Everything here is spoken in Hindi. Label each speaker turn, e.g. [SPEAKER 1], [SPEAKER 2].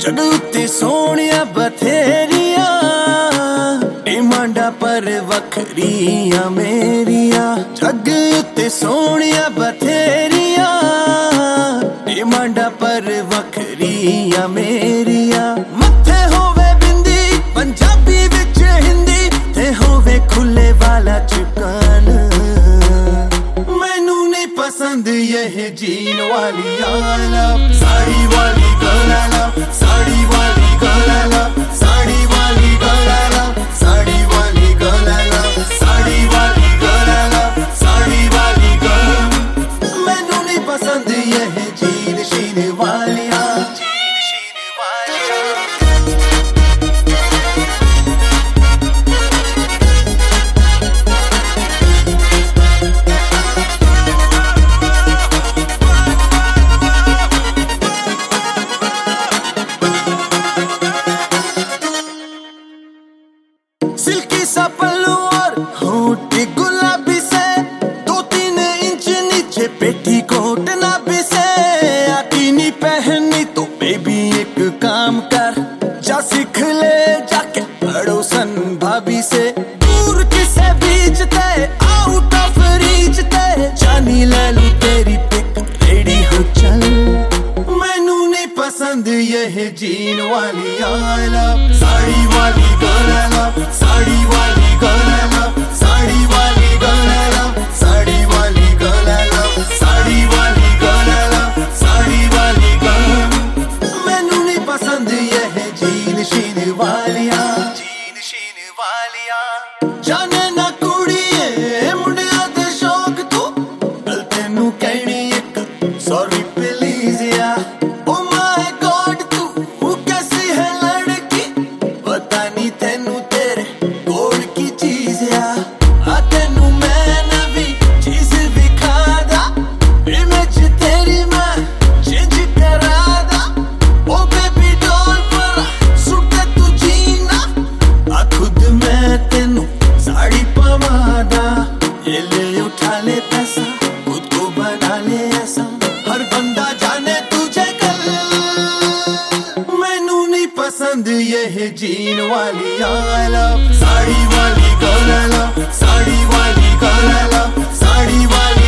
[SPEAKER 1] जग उत्ते सोहणिया बथेरिया डिमांडा पर वखरिया मेरिया। जग उत्ते सोहणिया बथेरिया डिमांडा पर वखरिया मेरिया। मथे होवे बिंदी पंजाबी विच हिंदी ते होवे खुले वाला चिकन। मैनू नहीं पसंद यह जीन वाली आला साड़ी वाली गलाला साड़ी वाली गलाला साड़ी वाली गलाला साड़ी वाली गलाला साड़ी वाली गलाला साड़ी वाली गलाला। मैनू नहीं पसंद यह जीन शीन वालिया जीन शीन वालिया। सिल्की सा पल्लू और होठ गुलाबी से 2-3 इंच नीचे पेटीकोट नाभि से। आती नहीं पहननी तो बेबी एक काम कर जा सीख ले जाके पड़ोसन भाभी से। दूर किसे बीचते आउट ऑफ रीच ते जानी ले लू तेरी पिक रेडी हो चल। मैनू नहीं पसंद यह जीन वाली आला साड़ी वाली गलाला साड़ी वाली गलाला साड़ी वाली गलाला साड़ी वाली गलाला साड़ी वाली गलाला साड़ी वाली गलाला। मैनू नहीं पसंद यह जीन शीन वालिया जीन शीन वालिया। जाने ना कुड़िए मुंडिया दे शौक तू गल तेनू कहनी एक सॉरी प्लीज या। ओ माय गॉड तू कैसी है लड़की पता नहीं तेनू तेरे गोड़ की चीज या। आ तेनू मैं नवी चीज दिखादा इमेज तेरी मैं चेंज करादा। ओ बेबी डॉल पर सुटे तू जीना आ खुद मैं तेनू साड़ी पवादा। ये ले उठा ले पैसा खुद को बना ले ऐसा हर बंदा जाने तुझे कल। मैनू नहीं पसंद यह जीन वाली आला साड़ी वाली गलाला साड़ी वाली गलाला साड़ी वाली